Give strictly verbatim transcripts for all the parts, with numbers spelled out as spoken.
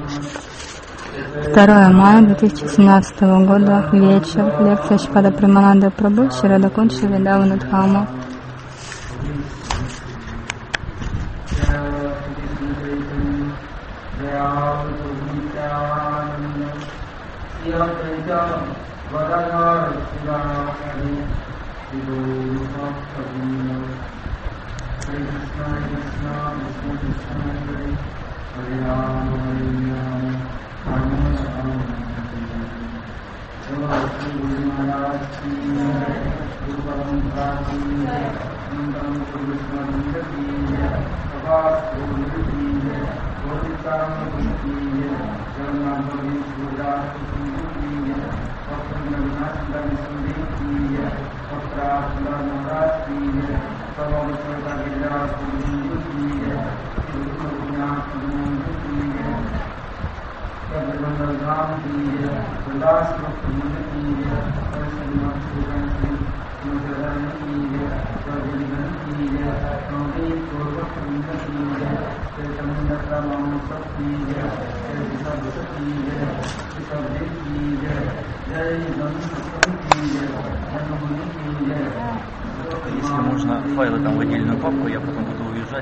второе мая две тысячи семнадцатого года, вечер, лекция Шрипада Премананда Прабху, Шри Радхакунт, Шри Вриндавана Дхама. Если можно файлы там в отдельную папку, я потом буду уезжать.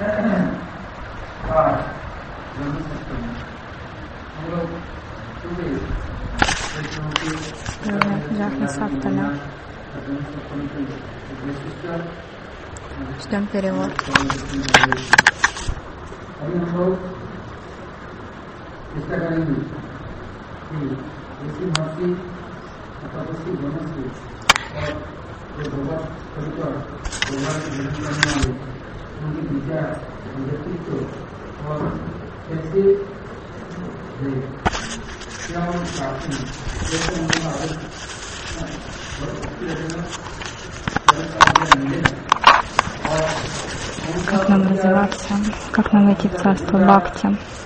Ждем перевод. Как нам развиваться, как нам войти в царство Бхакти.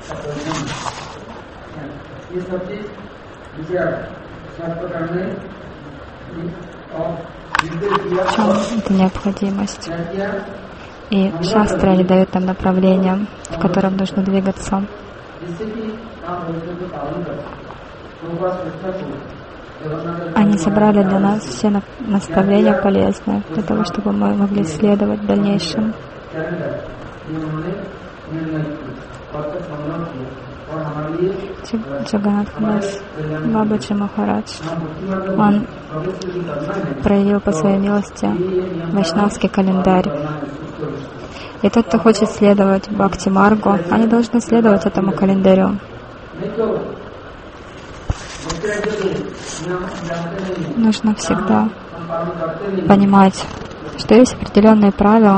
В чем эта необходимость? И шастры, они дают нам направление, в котором нужно двигаться. Они собрали для нас все наставления полезные, для того, чтобы мы могли следовать в дальнейшем. Джаганнатх Дас Бабаджи Махарадж, он проявил по своей милости вайшнавский календарь. И тот, кто хочет следовать Бхакти Маргу, они должны следовать этому календарю. Нужно всегда понимать, что есть определенные правила.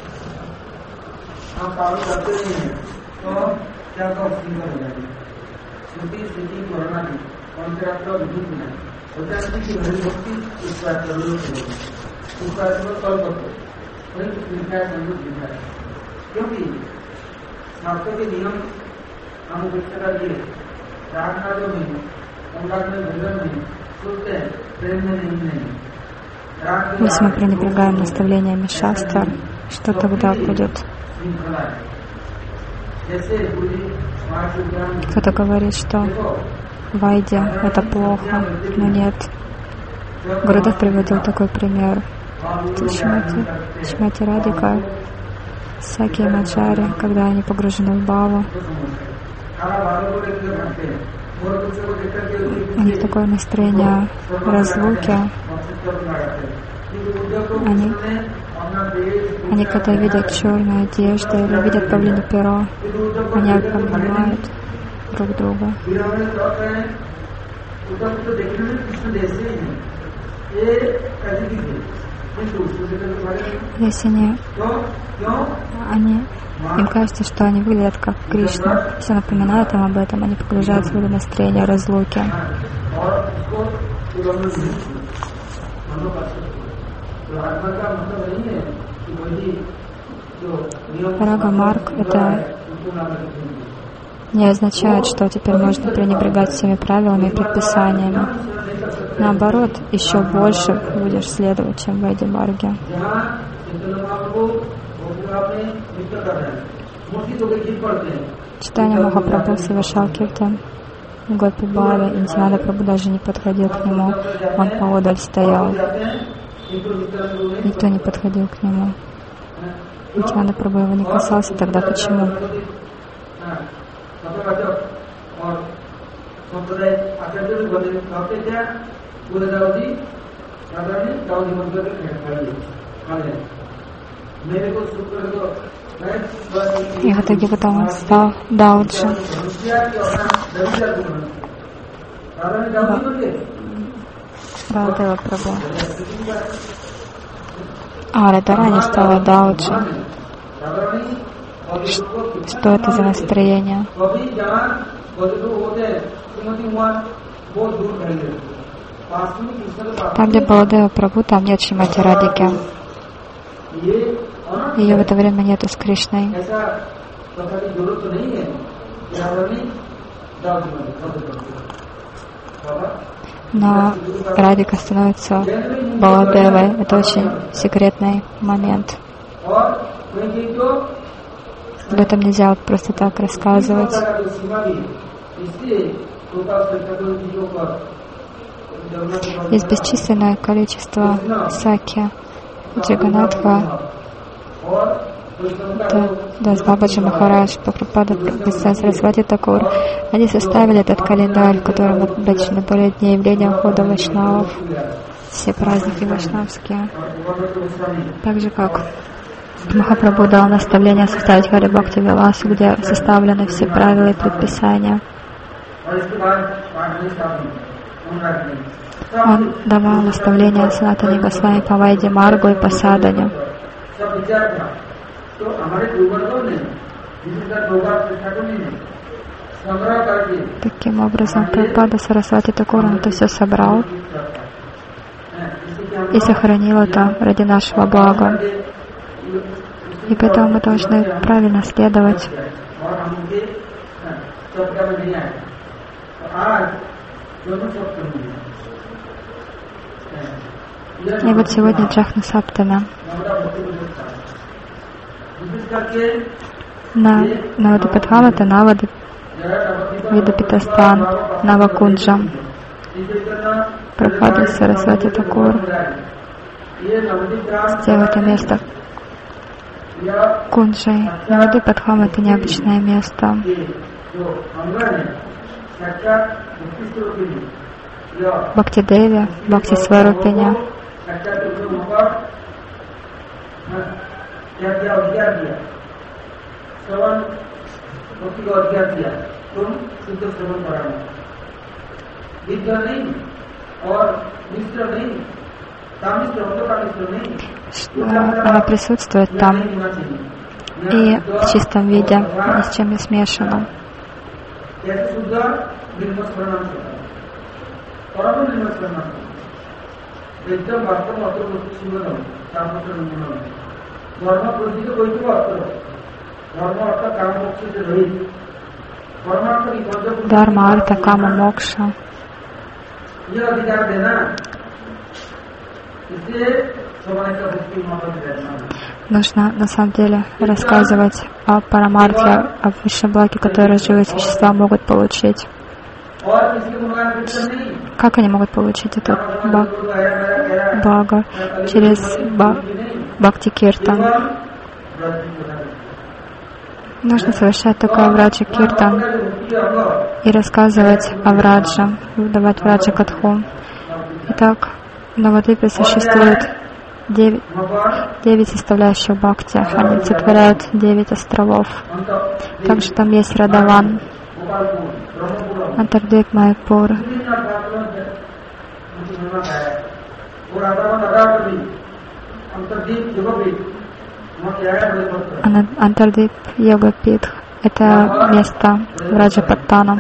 Если мы пренебрегаем наставлениями шастр, что тогда будет? Кто-то говорит, что Вайдя — это плохо, но нет. Гурудев приводил такой пример. Шримати, Шримати Радика, Саки и Маджари, когда они погружены в бхаву, у них такое настроение разлуки. Они, они когда видят черную одежду или видят павлине перо, они обнимают друг друга. Если они, они, им кажется, что они выглядят как Кришна, все напоминают им об этом, они погружаются в это настроение разлуки. Рага Марг — это не означает, что теперь можно пренебрегать всеми правилами и предписаниями. Наоборот, еще больше будешь следовать, чем в Вайди Марге. Чайтанья Махапрабху совершал киртан в Гопи Бале, Нитьянанда Прабху даже не подходил к нему, он поодаль стоял. Никто не подходил к нему. Нитьянанда Прабху его не касался, тогда почему? И в итоге потом он стал Дауджи. Баладева Прабху. А, Радарани стала Дауджи. Что это за настроение? Там, где Баладева Прабху, там нет Шримати Радхики. Ее в это время нету с Кришной. Но Радхика становится Баладевой. Это очень секретный момент. Об этом нельзя вот просто так рассказывать. Есть бесчисленное количество саки Джаганатха, Дас Бабаджи Махарадж, Прабхупада, Сарасвати Такур. Они составили этот календарь, в котором обычно более дней явления ухода вайшнавов, все праздники вайшнавские. Так же, как Махапрабху дал наставление составить Хари Бхакти Виласу, где составлены все правила и предписания. Он давал наставления Санатани Госвами по Вайди Маргу и по Садане. Таким образом, Прабхупада Сарасвати Такур он это все собрал и сохранил это ради нашего блага. И поэтому мы должны правильно следовать. И вот сегодня Джахна Саптами. На Навадипадхавата, Навады, Видапитастан, Навакунджа, Прабхупада Сарасвати Такур сделал это место Кунджей. Навадипадхам — это необычное место. Бхакти-деви, Бхакти-сварупине. Она присутствует там и в чистом виде, ни с чем не смешана. Дharma, арта, кама, мокша. Нужно на самом деле рассказывать о парамарте, о высшем благе, которое живые существа могут получить. Как они могут получить это благо? Через бхакти-киртан. Нужно совершать такое враджа-киртан и рассказывать о врадже, давать враджа-катху. Итак, в Навадвипе существует девять, девять составляющих бхакти. Они олицетворяют девять островов. Также там есть Радаван, Антардвип, Майпур. Антардвип, Йогапитх — это место Враджапаттана.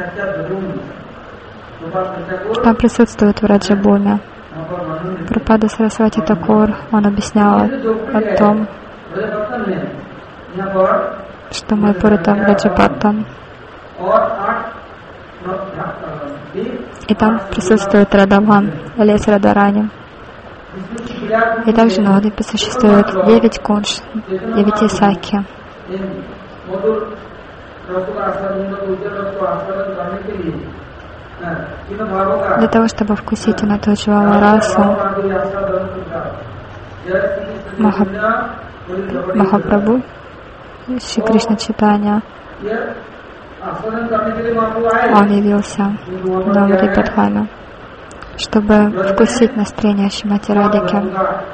Там присутствует Враджабхуми. Прабхупада Сарасвати Такур, он объяснял о том, что Майпур — это Враджапаттан. И там присутствует Радаван, лес Радарани. И также на Навадвипе существует девять кунж, девяти саки. Для того, чтобы вкусить Анатаджвала расу, Маха... Махапрабху, Шри Кришна Чайтанья, он явился в Навадипадхаме, чтобы вкусить настроение Шримати Радхики.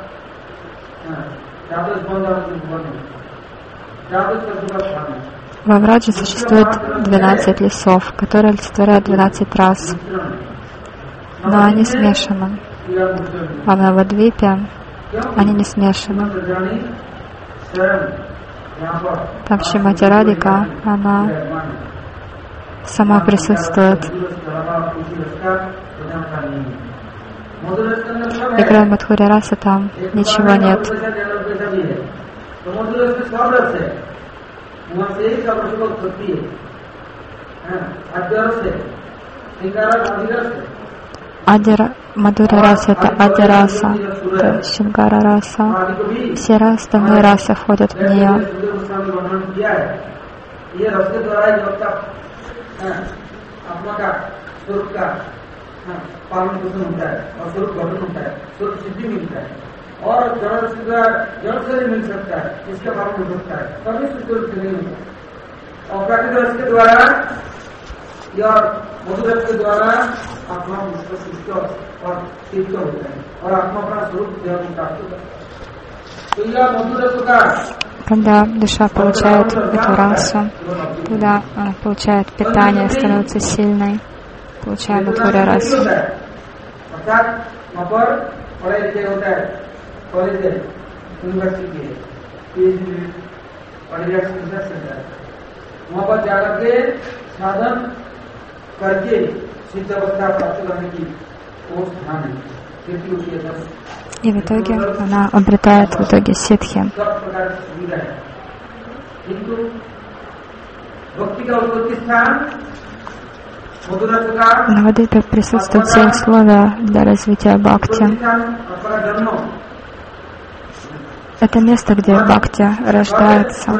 Во Враджи существует двенадцать лесов, которые олицетворяют двенадцать рас, но они смешаны. А в Навадвипе они не смешаны. Там Шримати Радхика, она сама присутствует. И кроме Мадхури расы там ничего нет. Адира, Мадхури раса — это Адираса, это Шингара раса. Все остальные расы входят в нее. और जड़ से जड़ से मिल सकता है, इसका पालन हो सकता है, कभी सूर्य से नहीं होता। और प्राकृतिक रस के द्वारा या मधुर रस के द्वारा आत्मा मुक्त और तृप्त होता है और आत्मा अपना स्वरूप देह को प्राप्त होता है। तो यह मधुर रस का когда душа получает эту расу, когда она получает питание, становится сильной, получая Мадхури расу. कॉलेज है, यूनिवर्सिटी है, पीएचडी और रिसर्च सेंटर है। वहाँ पर जाकर के साधन करके सिद्ध अवस्था प्राप्त करने की वो स्थान है, क्योंकि उसके अंदर И в итоге она обретает в итоге ситхи. सब प्रकार की सुविधा है, किंतु भक्ति का उत्पत्ति स्थान मधुरस का В Навадвипе присутствуют все условия для развития бхакти. Это место, где бхакти рождается.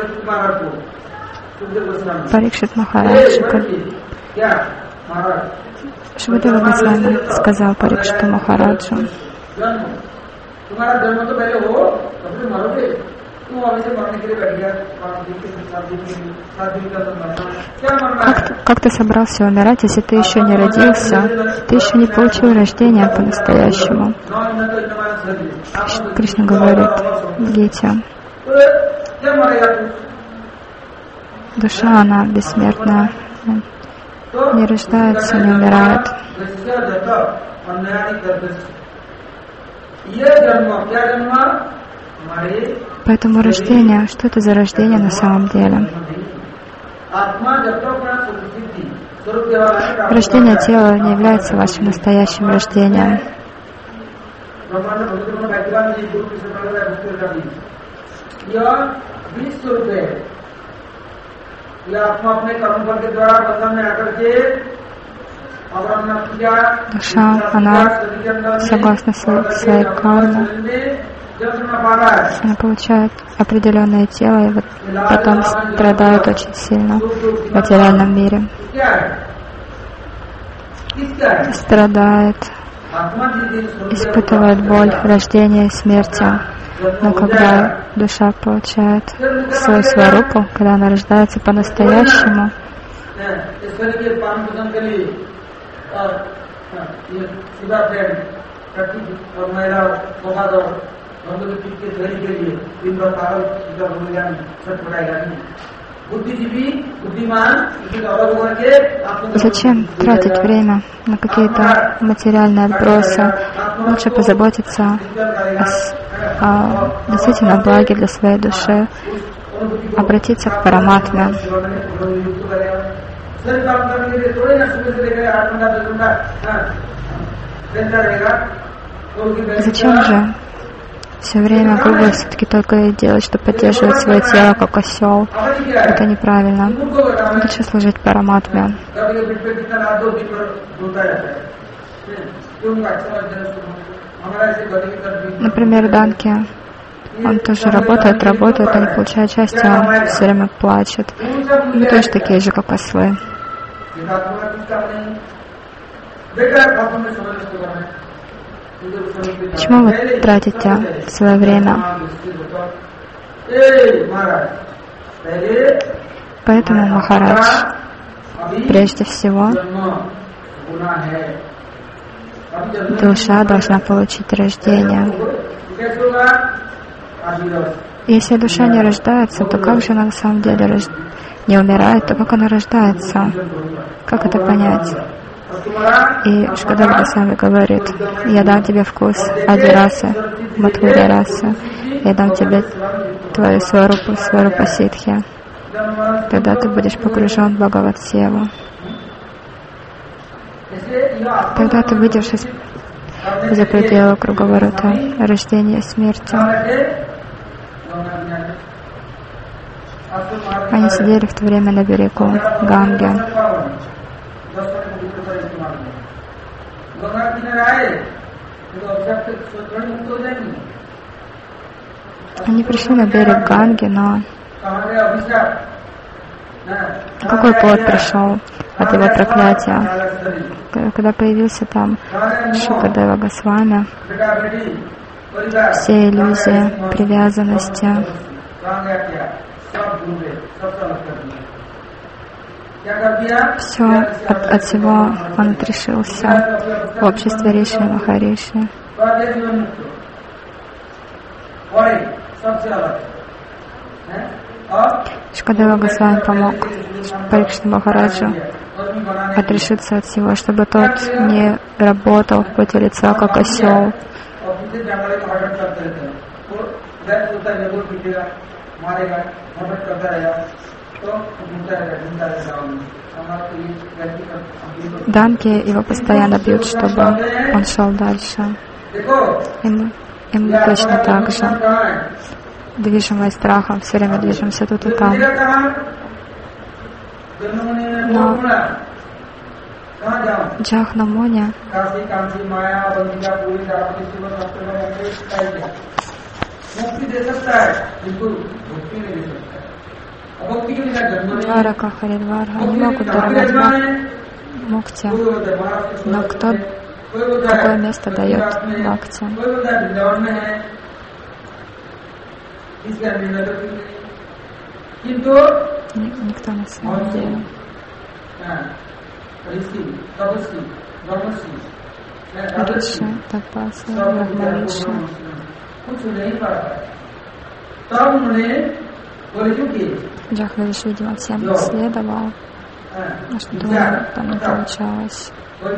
Парикшит Махарадж, Шукадева Госвами сказал Парикшиту Махараджу: Как, как ты собрался умирать, если ты еще не родился? Ты еще не получил рождения по-настоящему. Кришна говорит в Гите: душа, она бессмертная, не рождается, не умирает. Поэтому рождение, что это за рождение на самом деле? Рождение тела не является вашим настоящим рождением. Душа, она, согласно своей карме, она получает определенное тело и вот потом страдает очень сильно в материальном мире. Страдает, испытывает боль рождения и смерти. Но когда душа получает свою сварупу, когда она рождается по-настоящему, зачем тратить время на какие-то материальные отбросы? Лучше позаботиться о, о действительно благе для своей души, обратиться к Параматме. Зачем же все время круглые сутки только и делать, чтобы поддерживать свое тело как осел? Это неправильно. Лучше служить Параматме. Например, Данки Он тоже работает, работает, но не получает счастья, он все время плачет. Мы тоже такие же, как ослы. Почему вы тратите свое время? Поэтому, Махарадж, прежде всего, душа должна получить рождение. Если душа не рождается, то как же она на самом деле рож... не умирает, то как она рождается? Как это понять? И Шукадева Госвами говорит: я дам тебе вкус Ади расы, Матхури расы, я дам тебе твою сварупу, сварупа ситхи. Тогда ты будешь погружен в Бхагават-севу. Тогда ты выйдешь из за пределы круговорота рождения и смерти. Они сидели в то время на берегу Ганги. Они пришли на берег Ганги, но какой плод пришел от его проклятия? Когда появился там Шукадева Госвами, все иллюзии, привязанности, все от, от всего он отрешился в обществе Риши и Махариши. Шукадева Госвами помог Парикшине Махараджу отрешиться от всего, чтобы тот не работал в поте лица, как осел. Данки его постоянно бьют, чтобы он шел дальше. И мы, и мы точно так же, движимые страхом, все время движемся тут и там. Но Джахнамуни Дварака, Харидвара, они могут даровать мукти, но кто, какое место дает бхакти? Никто на самом деле. Риши, Тапасы, Брахмариши. Джахнавиши, видимо, всем следовал, но что там не получалось.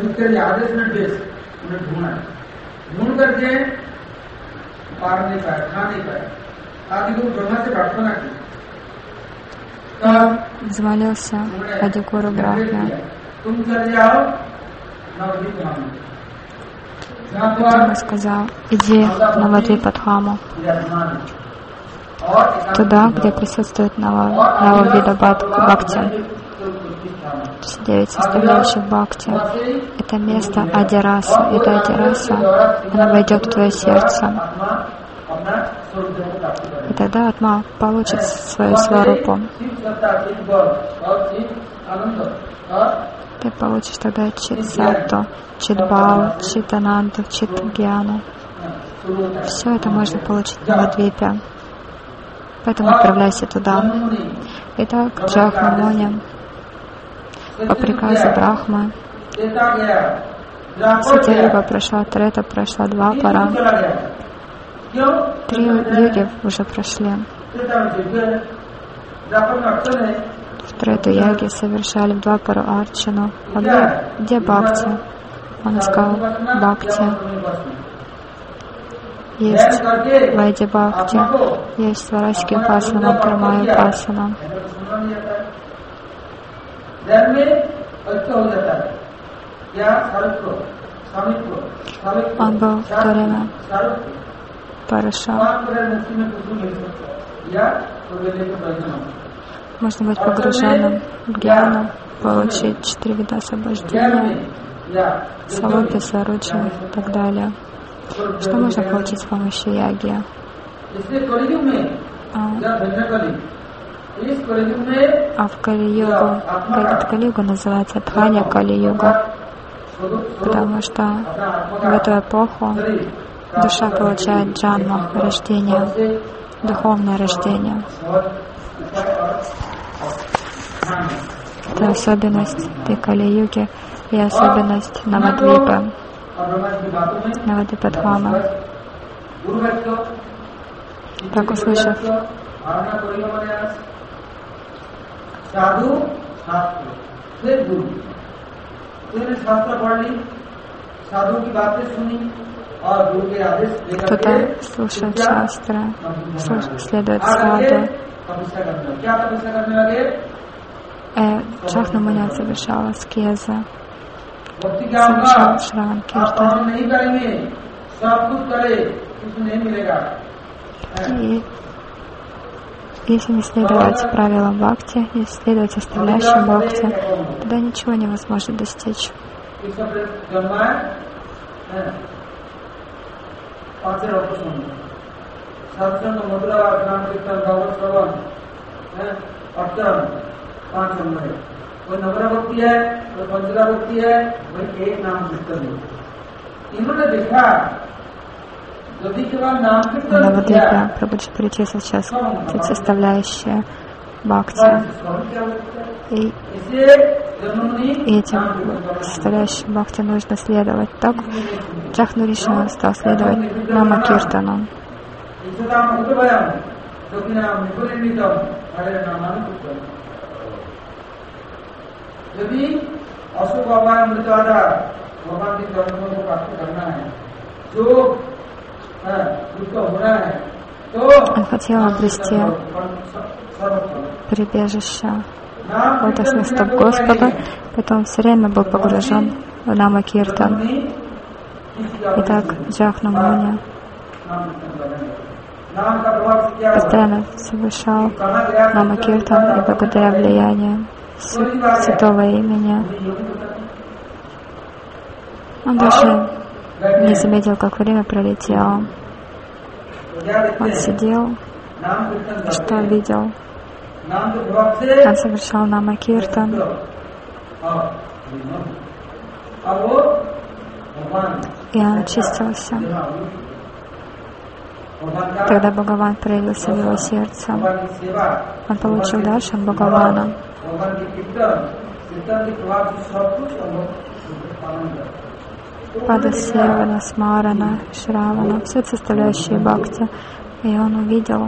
Он взмолился Адикуру Брахме. Потом сказал: иди в Навадвипадхаму, туда, где присутствует Нававида Бхакти. Девять составляющих Бхакти. Это место Адираса. Это Адираса, она войдет в твое сердце. И тогда Атма получит свою сварупу. Ты получишь тогда Чит-сатту, Чит-бхаву, Чит-ананду, Чит-гьяну. Все это можно получить в Навадвипе. Поэтому отправляйся туда. Итак, Джахнамуни по приказу Брахмы Сатьялюга прошла, Трета прошла, Двапара. Три юги уже прошли. В Трету яги совершали в Двапару Арчану. А где, где Бхакти? Он сказал: Бхакти. Есть Вайди Бхакти, есть Сварачки Упасана, Прамая Упасана. Он был в то время Параша. Можно быть погруженным в гьяну, получить четыре вида освобождения, Салопи, Саруджи и так далее. Что можно получить с помощью яги? А в Кали-югу, говорит, Кали-югу называется Дханя Кали-юга, потому что в эту эпоху душа получает джанму, рождение, духовное рождение. Это особенность этой Кали-юги и особенность Навадвипы, Навадвипадхамы. Так услышав, кто-то слушает шастры, следует саду. Э, Джахнамуни совершал аскезы, совершал шраван киртан. И если не следовать правилам бхакти, не следовать составляющим бхакти, тогда ничего невозможно достичь. Навадвипа, Прабхуджи перечислил сейчас составляющие бхакти. И, и этим составляющим бхакти нужно следовать. Так Джахну Риши стал следовать Нама Киртану. Он хотел обрести прибежище лотосных стоп Господа, потом все время был погружен в Нама Киртан. Итак, Джахнамуни постоянно совершал Нама Киртан, и благодаря влиянию святого имени он даже не заметил, как время пролетело. Он сидел, что видел. Он совершал Нама Киртан. И он очистился. Тогда Бхагаван проявился в его сердце. Он получил даршан Бхагавана. Пада Севана, Смарана, Шравана, все составляющие бхакти. И он увидел,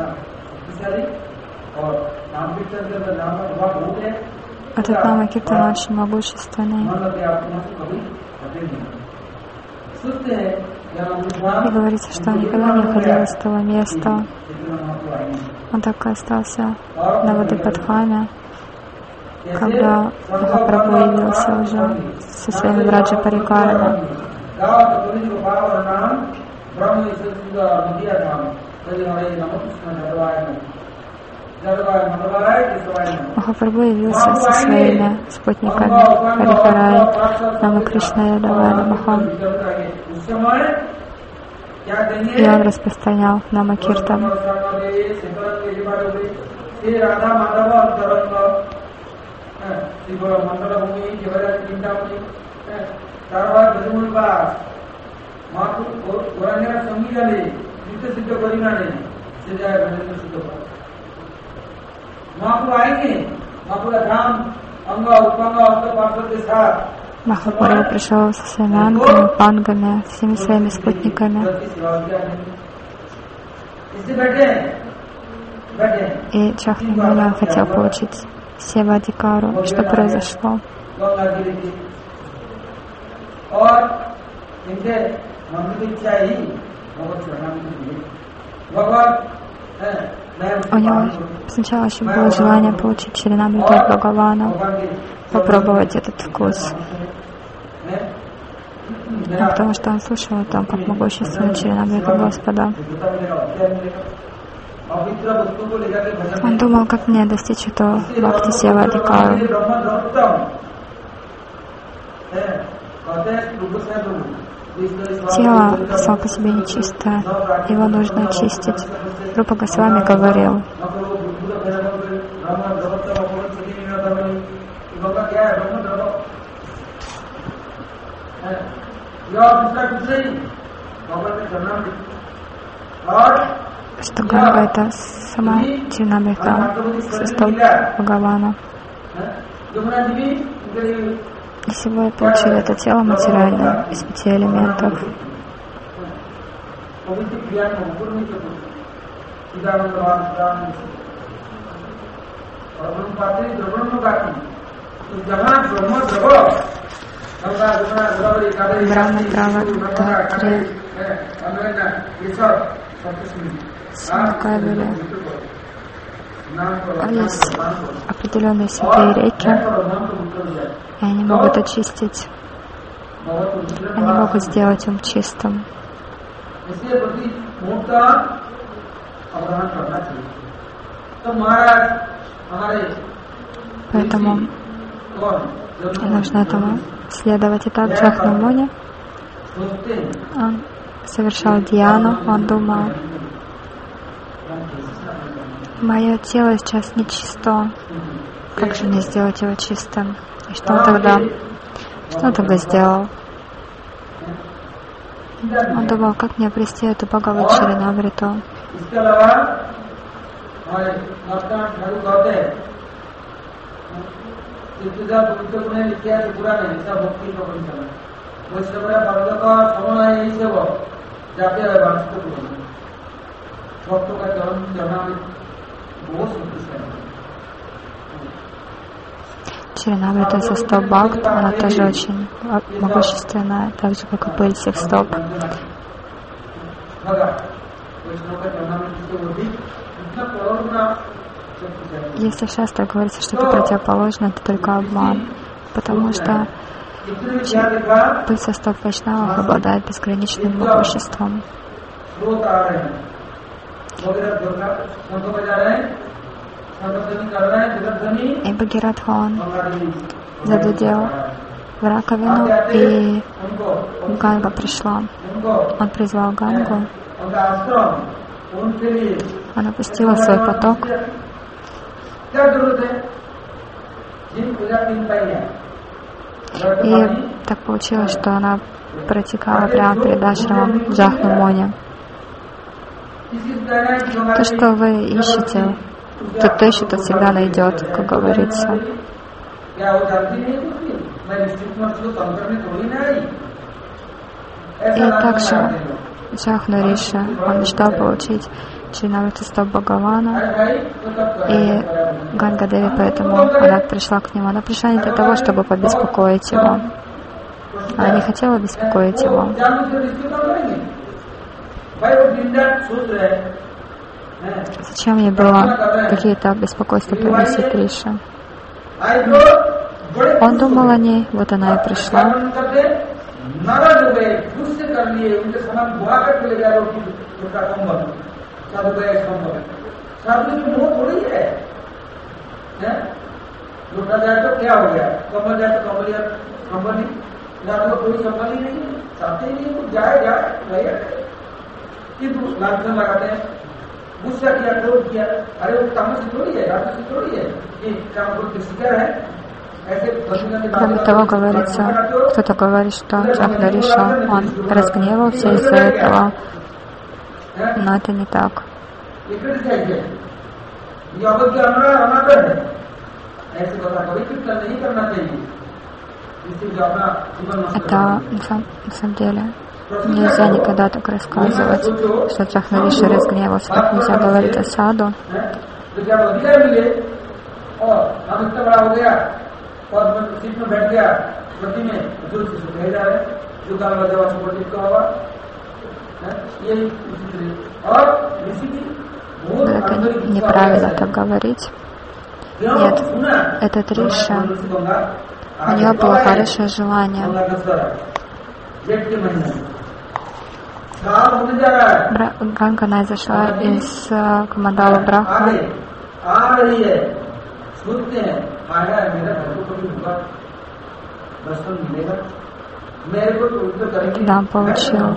этот Нама Киртан очень могущественный. И говорится, что он никогда не уходил из того места. Он так и остался на Навадвипадхаме, когда Махапрабху явился уже со своими Враджа Парикарами. Махапрабху явился со своими спутниками Парикарай, Нама Кришна Ядавай Намахам. И он распространял Нама Киртан. Махапрабху пришел со своими ангами, пангами, всеми своими спутниками. И Джахнамуни хотел получить Севадикару. Что произошло? У него сначала еще было желание получить Чаринамриту от Бхагавана, попробовать этот вкус. А потому что он слушал о том, как могущественно Чаринамрита Господа. Он думал, как мне достичь этого Бхакти Севадикару. Тело само по себе нечистое, его нужно очистить. Рупа Госвами говорил, что Ганга — это сама Чаринамрита, состав Бхагавана. Если вы получили это тело материальное из пяти элементов, Брахма, Права, Дхатри, Самакавили, есть определенные святые реки, и они могут очистить, они могут сделать ум чистым. Поэтому нужно этому следовать. И так Джахнамуни, он совершал дьяну, он думал, мое тело сейчас нечисто, как же мне сделать его чистым? И что он тогда, что он тогда сделал? Он думал, как мне обрести эту Бхагават Чаринамриту. Чаринамрита со стоп бхакт, она тоже очень могущественная, так же, как и пыль всех стоп. Если в шастрах говорится что-то противоположное, это только обман, потому что пыль со стоп вайшнавов обладает безграничным могуществом. И Бхагиратха, он заглядел в раковину, и Ганга пришла. Он призвал Гангу, она пустила свой поток. И так получилось, что она протекала прямо перед ашрамом Джахнамуни. То, что вы ищете, тот, кто ищет, тот всегда найдет, как говорится. И также Джахну Риши, он мечтал получить Чаринамриту стоп Бхагавана, и Ганга Деви, поэтому она пришла к нему. Она пришла не для того, чтобы побеспокоить его. Она не хотела беспокоить его. Зачем ей было какие-то беспокойства приносить Риши? Он думал о ней, вот она и пришла. Кроме того, говорится, кто-то говорит, что Джахну Риша, он разгневался из-за этого, но это не так. Это на самом, на самом деле нельзя никогда так рассказывать, что Джахну Риша разгневался, так нельзя говорить о саду. Это неправильно так говорить. Нет, этот Риша, у него было хорошее желание. Бра- Ганга зашла из uh, Камандала Брахма. когда он получил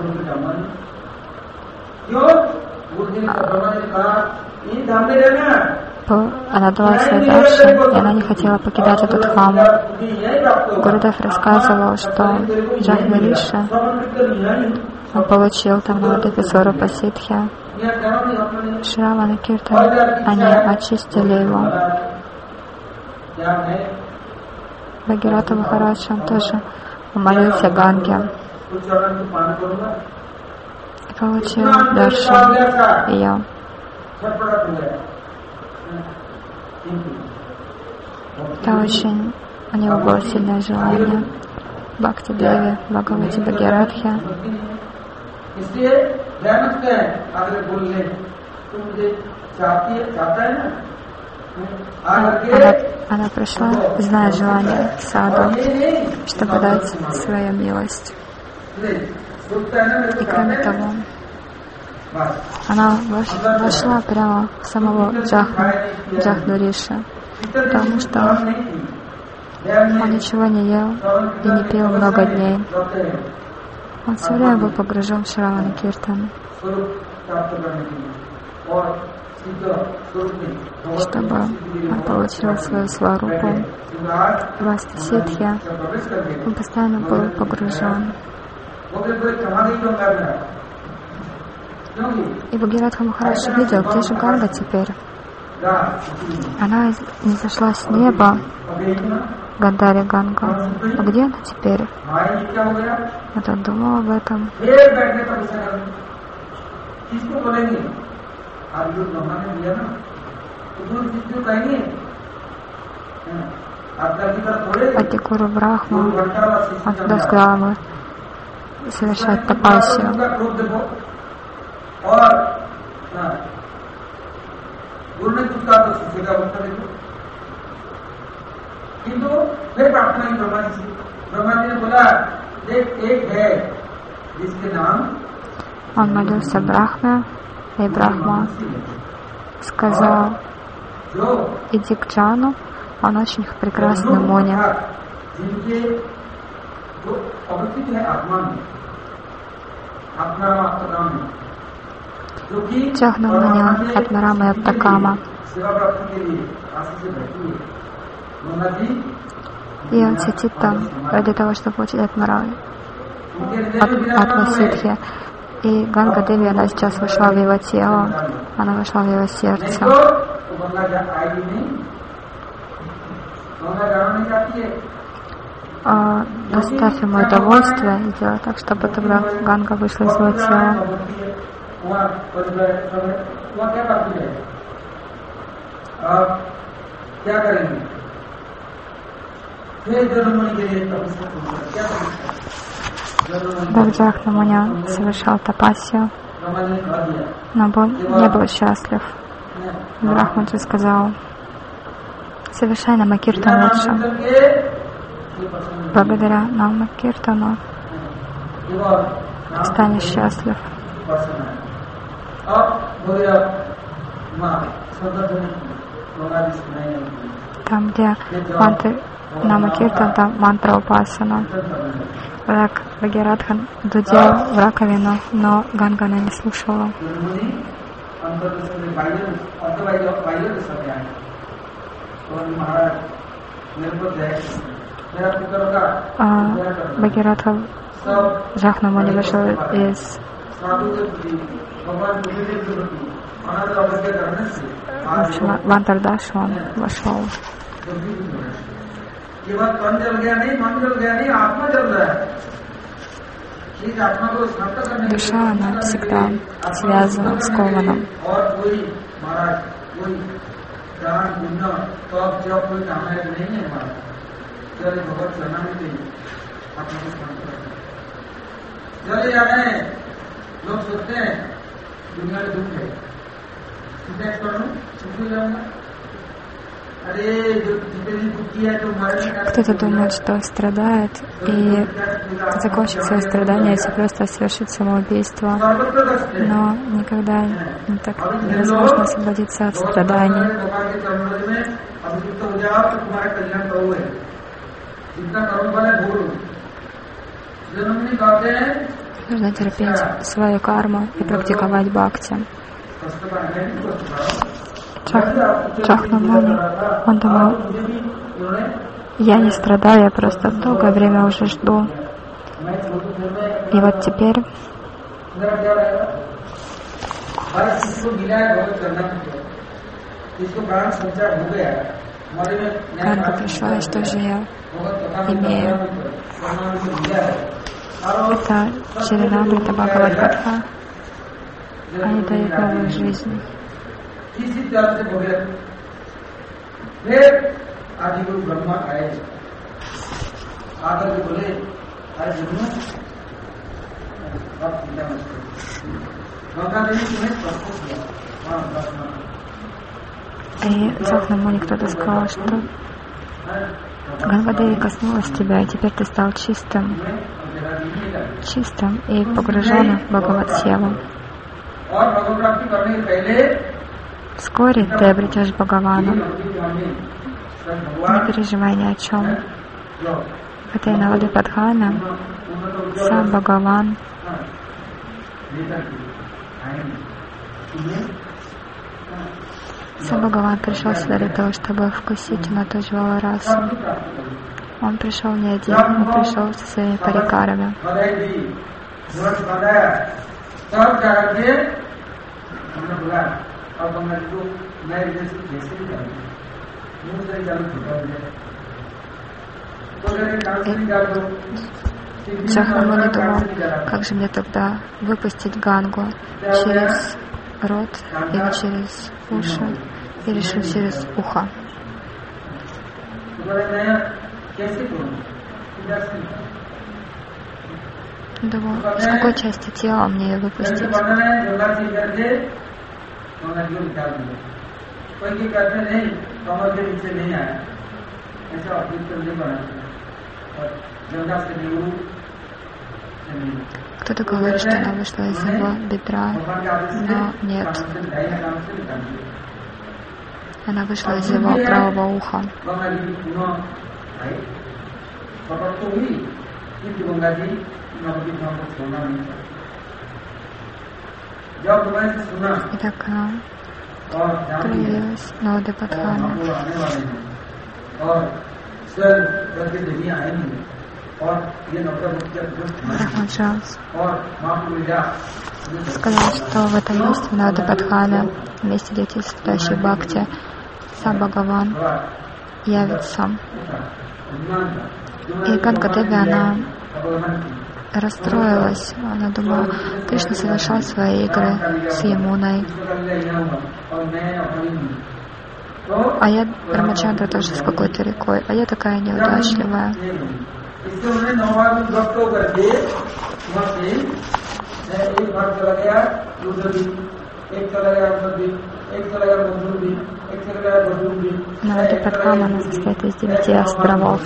она дала свои дарши, и она не хотела покидать эту дхаму. Гурудев рассказывал, что Джахнариша, он получил там Навадипи Сварупа Ситхи. Шравана Киртан, они очистили его. Бхагирата Махарадж, он тоже молился Ганге и получил даршан ее. Это очень, у него было сильное желание Бхакти Деви, Бхагавати Бхагиратхи. Она, она пришла, зная желание саду, чтобы дать свою милость. И кроме того, она вошла прямо в самого Джахну, Джахну Риши, потому что он ничего не ел и не пил много дней. Он все время был погружен в Шравана Киртан, чтобы он получил свою сварупу, Васти Ситхи. Он постоянно был погружен. И Бхагиратха Махарадж видел, где же Ганга теперь. Она не зашла с неба, Гандари Ганга. А где она теперь? Вот он думал об этом. Патикуру Брахма, он туда сказал ему совершать тапасию. Он молился Брахме, и Брахма сказал: иди к Джану, он очень прекрасный муни. Джахна Муни Атмарама и Аттакама. И он сидит там ради того, чтобы получить Атмара, Атмасидхи. И Ганга Деви, она сейчас вошла в его тело, она вошла в его сердце. А, доставь ему удовольствие и делай так, чтобы тогда Ганга вышла из его тела. Джахна Муни совершал тапасию, но был, не был счастлив. Брахмаджи сказал: совершай намакиртан лучше. Благодаря намакиртану ты станешь счастлив. Там, где мантры намакиртан, там мантра упасана. Враг Бхагиратхан дудел в раковину, но Ганга она не слушала. А Бхагиратха Джахна Муни вышел из Вантардаша, он вошел. Душа, она всегда связана с кованом. Кто-то думает, что страдает, и закончит свое страдание, если просто совершит самоубийство. Но никогда не так невозможно освободиться от страданий. Нужно терпеть свою карму и практиковать бхакти. Джахнамани, он думал, я не страдаю, я просто долгое время уже жду. И вот теперь Ганга пришла, и что же я имею? Это Чаринамрита Бхагавад-катха. Они дают новую жизнь. И Джахнамани кто-то сказал, что Ганга-деви коснулась тебя, и теперь ты стал чистым, чистым и погружен в Бхагават-севу. Вскоре ты обретешь Бхагавана. Не переживай ни о чем. В этой Навадипадхане сам Бхагаван Сам Бхагаван пришел сюда для того, чтобы вкусить Матаджвала расу. Он пришел не один, он пришел со своими парикарами. Джахнамани думал, как же мне тогда выпустить Гангу, через рот или через уши, и решил через ухо. Думал, с какой части тела мне ее выпустить? Кто-то говорит, что она вышла из его бедра, но нет. Она вышла из его правого уха. Итак, проявилась Навадипадхана. Брахмаджас сказал, что в этом месте, в Навадипадхане, в месте детей состоящей бхакти, сам Бхагаван явится. И Ганга-деви, она расстроилась. Она думала, Кришна совершал свои игры с Ямуной. А я, Рамачандра, тоже с какой-то рекой. А я такая неудачливая. Навадипадхана, она состоит из девяти островов.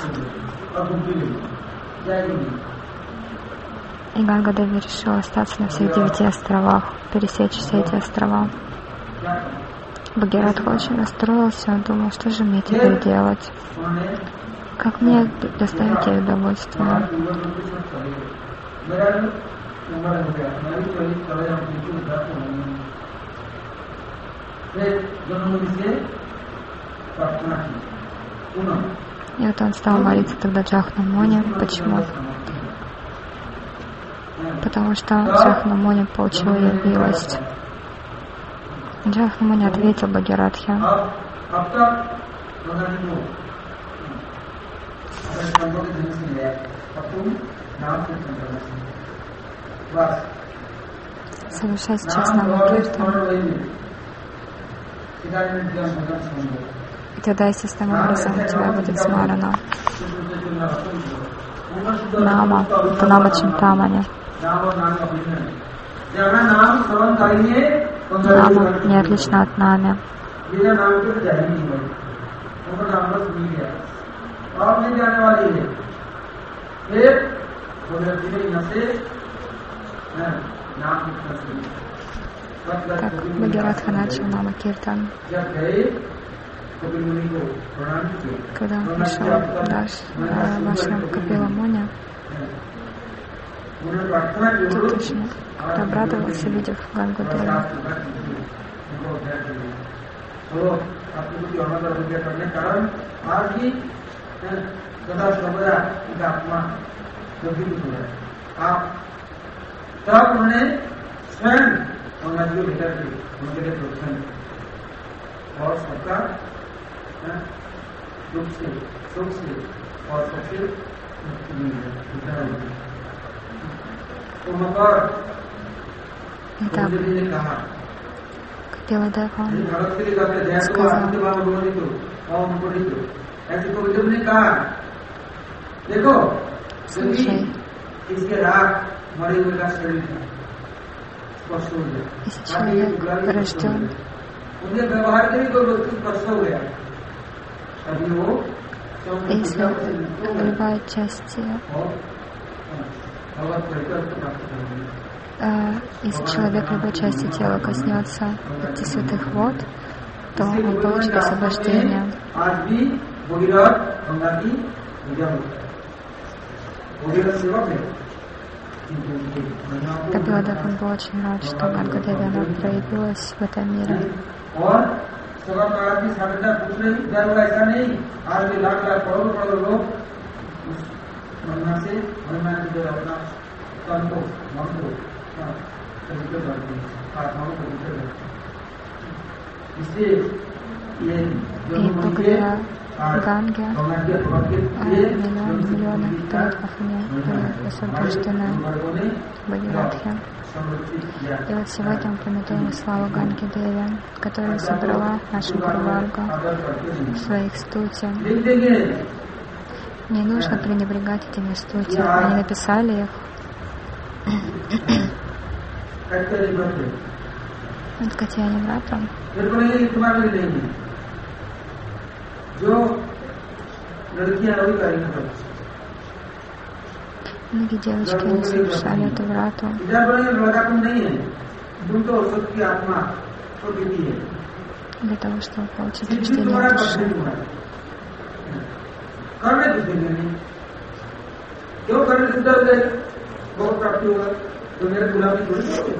И Ганга-деви решила остаться на всех девяти островах, пересечь все эти острова. Бхагиратха очень расстроился, он думал, что же мне теперь делать? Как мне доставить ей удовольствие? И вот он стал молиться тогда Джахнамани. Почему? Потому что Джахнамани получил ее милость. Джахнамани ответил Бхагиратхе. Совершай сейчас намакиртан. И тогда, естественным образом, у тебя будет смарана. Нама, это нама Чинтамани. Нама не отлична от нами. Как Бхагиратха начал нама Киртан. Когда он пришел в Даш, в Вашнам Капила Муни, Кришна как-то обрадовался, видев Гангу Деву. Итак, Капиладев, он сказал, слушай, если человек рожден, если любая часть Uh, если человек любой части тела коснется пяти святых вод, то он получит освобождение. Капиладев, он был очень рад, что Ганга Деви, она проявилась в этом мире. И благодаря Ганге миллионы миллионов преданных были освобождены Бхагирадхи. И вот сегодня мы памятуем славу Ганги Деви, которая собрала нашу Гуру-варгу в своих стути. Не нужно пренебрегать этими стути. Они написали их. Вот Катьяне Вратам. Многие девочки, они совершали эту врату. Для того, чтобы получить рождение души. तो मेरा गुलामी थोड़ी हो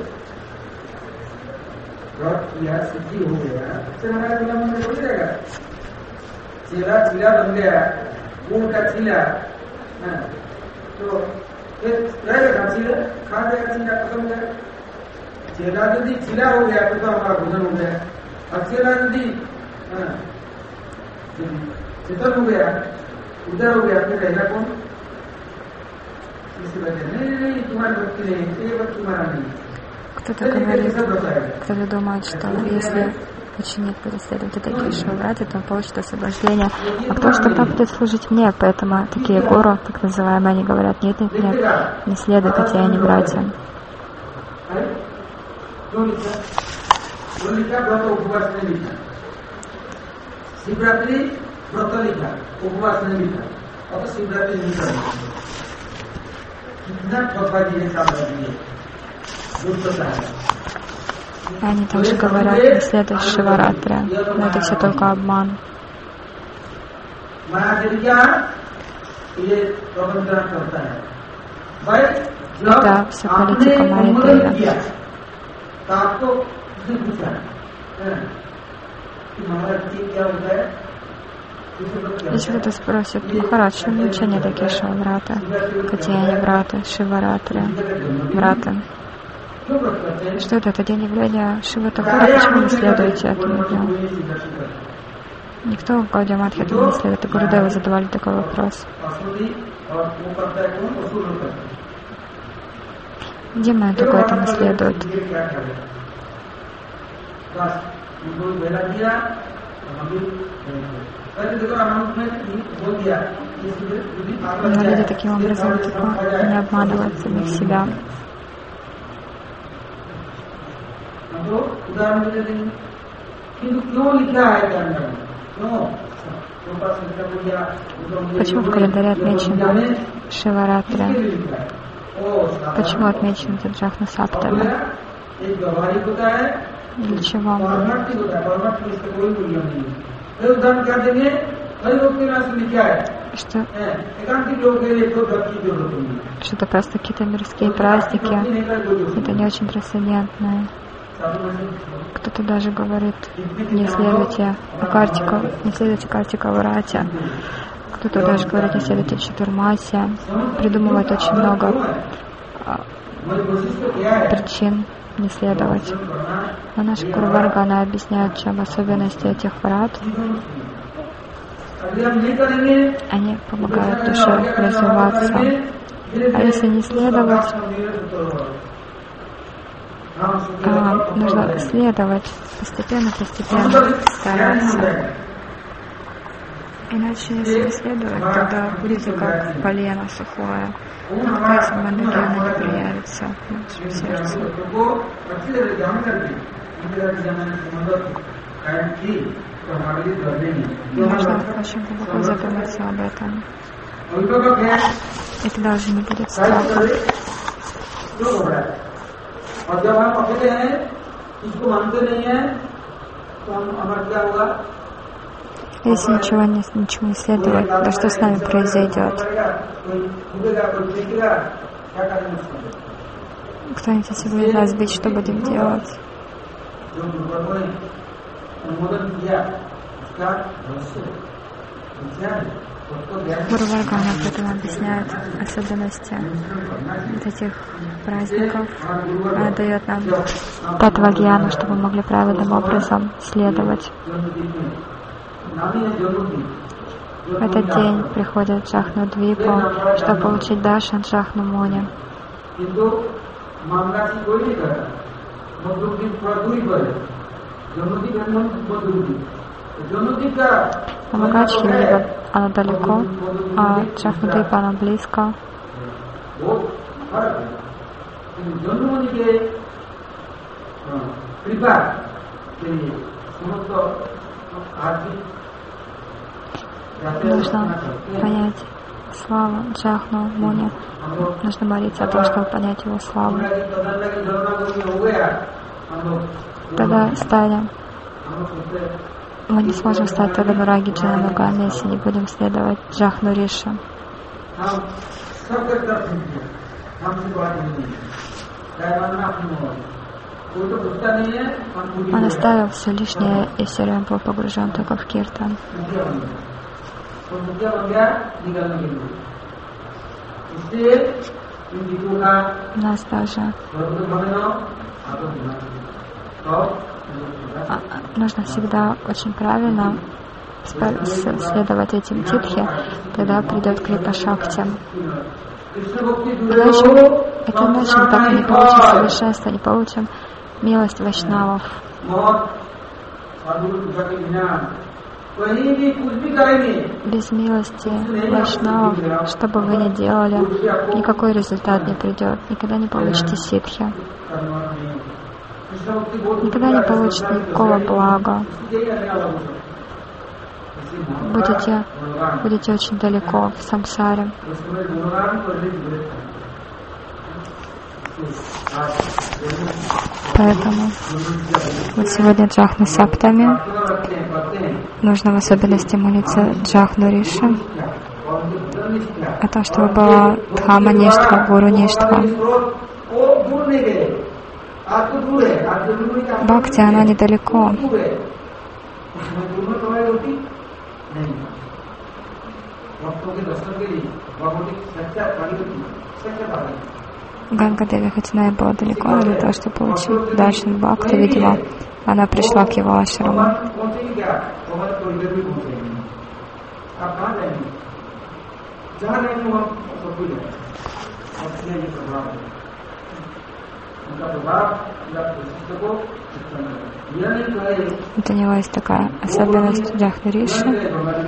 व्रत किया सिद्धि हो गया तो हमारा गुलाम में हो जाएगा चेला चीला बन गया ऊन का चीला तो फिर रहेगा चीला खा जाएगा चीला खत्म हो जाएगा चेला यदि चीला हो गया तो हमारा भोजन हो गया और चेला यदि चेतन हो गया उधर हो गया फिर रहेगा कौन Кто-то говорит, кто-то думает, что если ученик будет следовать этой Кешаврате, то он получит освобождение. А кто же тогда будет служить мне? Поэтому такие гуру, так называемые, они говорят, нет, нет, нет, не следуй Катьяне Врате. Они также говорят, не следуй Шиваратре, но это все только обман. Это все политика Майя-деви. Если кто-то спросит, Махарадж, что значение такие Шиваврата, Катьяне Врата, Шиваратри, Врата? Что это? Это день явления Шива Такура, почему вы следуете этому дню? Никто в Гаудия Матхе этому не следует. И Гурудевы задавали такой вопрос. Где мы такое-то не следует? Но люди таким образом типа, не обманывают самих себя. Почему в календаре отмечено Шиваратри? Почему отмечен Джахна Саптами? Для чего? что, что это просто какие-то мирские праздники, это не очень трансцендентное. Кто-то даже говорит, не следуйте Картика, не следуйте Картика Врате. Кто-то даже говорит, не следуйте Чатурмасе. Придумывает очень много причин не следовать. Но наша Гуру-варга, она объясняет, в чем особенности этих врат. Они помогают душе развиваться. А если не следовать, а, нужно следовать постепенно-постепенно стараться. Иначе, если не следовать, тогда будете как полено сухое. Какая самонадеянно не проявится в нашем сердце. Нужно очень глубоко задуматься об этом. И тогда уже не будет страха. Если ничего не, ничего не следует, то что с нами произойдет? Кто-нибудь сегодня нас бить, что будем делать? Гуру-варга поэтому объясняет особенности вот этих праздников. Она дает нам татва-гьяну, чтобы мы могли правильным образом следовать. В этот день приходят в Джахну-двипу, чтобы получить даршан Джахну-муни. Мамагачхи, она далеко, а Джахну-двипа, она близко. Нужно понять славу Джахну-муни. Нужно молиться о том, чтобы понять его славу. Тогда станем. Мы не сможем стать Таданураги Джананугами, если не будем следовать Джахну-риши. Он оставил все лишнее, и все время был погружен только в киртан. Нас даже нужно всегда очень правильно следовать этим титхи, тогда придет крипа-шакти. Иначе, это иначе мы так и не получим совершенство, не получим милость вайшнавов. Без милости вайшнавов, что бы вы ни делали, никакой результат не придет, никогда не получите ситхи, никогда не получите никакого блага. Будете, будете очень далеко в самсаре. Поэтому вот сегодня Джахну Саптами. Нужно в особенности молиться Джахну Риши о том, чтобы была Дхама Ништха, Гуру Ништха. Бхакти, она недалеко. Ганга Деви, хоть она и была далеко, но для того, чтобы получить Даршан Бхакти, видимо, она пришла к его ашраму. Вот у него есть такая особенность Джахну Риши.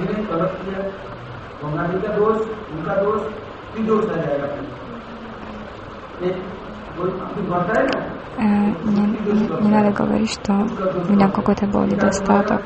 Э, не, не, не надо говорить, что у меня какой-то был недостаток.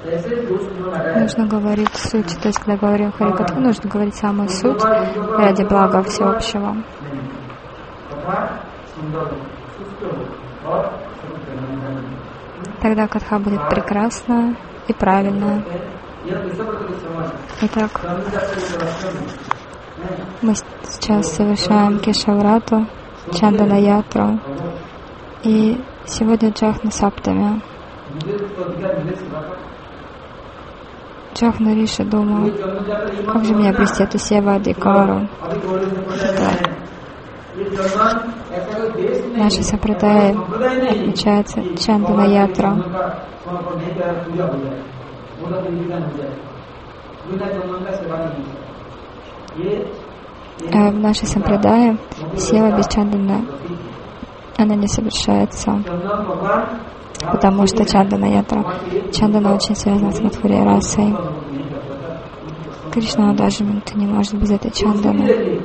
нужно говорить суть. То есть, когда говорим Харикатху, нужно говорить самую суть ради блага всеобщего. Тогда катха будет прекрасна и правильная. Итак, мы сейчас совершаем Кешаврату, Чандана Ятру, и сегодня Джахна Саптами. Джахна Риши думал, как же мне обрести эту Сева Адикару. Наши сампрадаи отмечается Чандана Ятра. А в нашей сампрадае сева без чандана она не совершается, потому что Чандана Ятра, Чандана очень связана с Мадхурья расой. Кришна даже минуты не может без этой Чанданы.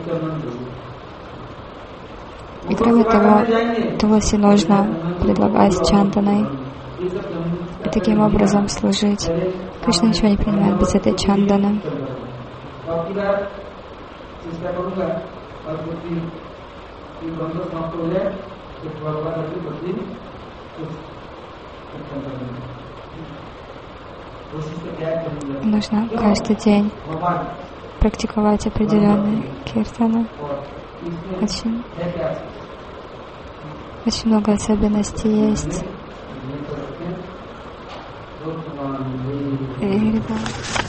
И кроме того, Туласи нужно предлагать Чанданой и таким образом служить. Кришна ничего не принимает без этой Чанданы. Нужно каждый день практиковать определенные киртаны. Очень, очень много особенностей есть. И, ребята,